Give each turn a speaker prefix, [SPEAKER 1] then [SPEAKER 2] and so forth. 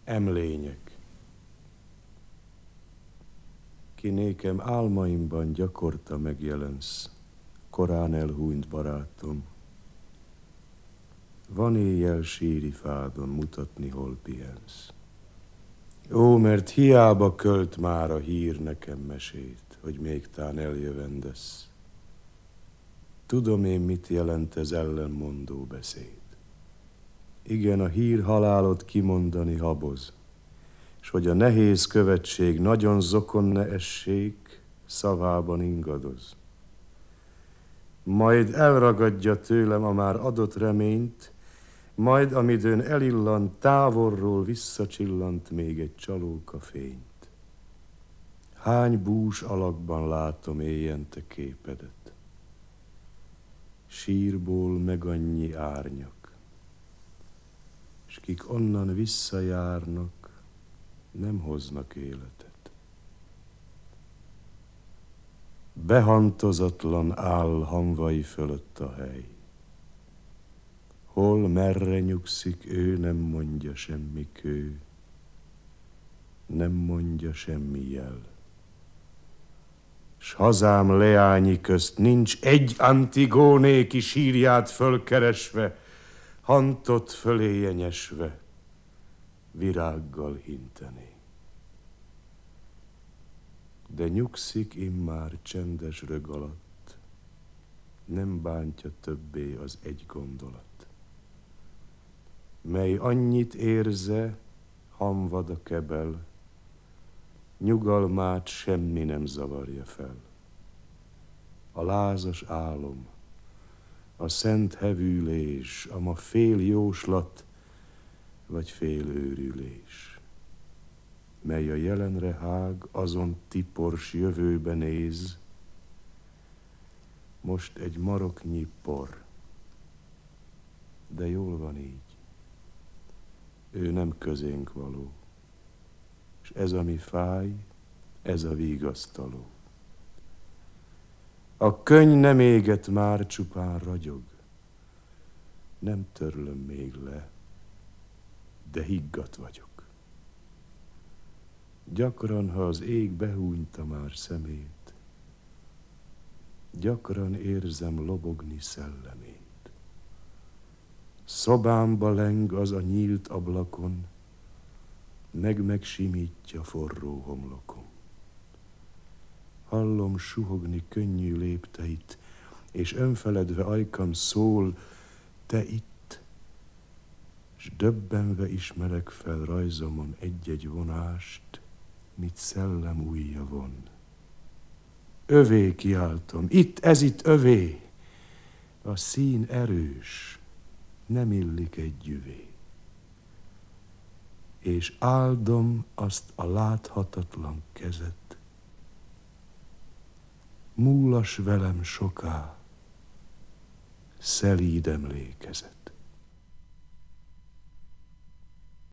[SPEAKER 1] Emlények. Ki nékem álmaimban gyakorta megjelensz, korán elhúnyt barátom. Van éjjel síri fádon mutatni, hol pihensz. Ó, mert hiába költ már a hír nekem mesét, hogy még tán eljövendesz. Tudom én, mit jelent ez ellenmondó beszéd. Igen, a hír halálot kimondani haboz, s hogy a nehéz követség nagyon zokon ne essék, szavában ingadoz. Majd elragadja tőlem a már adott reményt, majd amidőn elillant, távolról visszacsillant még egy csalóka fényt. Hány bús alakban látom éjjente képedet, sírból meg annyi árnyak, s kik onnan visszajárnak, nem hoznak életet. Behantozatlan áll hamvai fölött a hely. Hol, merre nyugszik ő, nem mondja semmi kő, nem mondja semmi jel. S hazám leányi közt nincs egy Antigóné, ki sírját fölkeresve, hantot föléje nyesve, virággal hintené. De nyugszik immár csendes rög alatt, nem bántja többé az egy gondolat, mely annyit érze, hamvad a kebel, nyugalmát semmi nem zavarja fel. A lázas álom, a szent hevülés, a ma fél jóslat, vagy fél őrülés, mely a jelenre hág, azon tipors jövőbe néz, most egy maroknyi por, de jól van így. Ő nem közénk való, és ez, ami fáj, ez a vigasztaló. A könny nem éget már, csupán ragyog, nem törlöm még le, de higgadt vagyok. Gyakran, ha az ég behúnyta már szemét, gyakran érzem lobogni szellemét. Szobámba leng az a nyílt ablakon, megsimítja forró homlokon. Hallom suhogni könnyű lépteit, és önfeledve ajkam szól, te itt, s döbbenve ismerek fel rajzomon egy-egy vonást, mit szellem ujja von. Övé kiáltom, ez itt övé, a szín erős, nem illik egy gyüvé. És áldom azt a láthatatlan kezet, múlas velem soká szelíd emlékezet.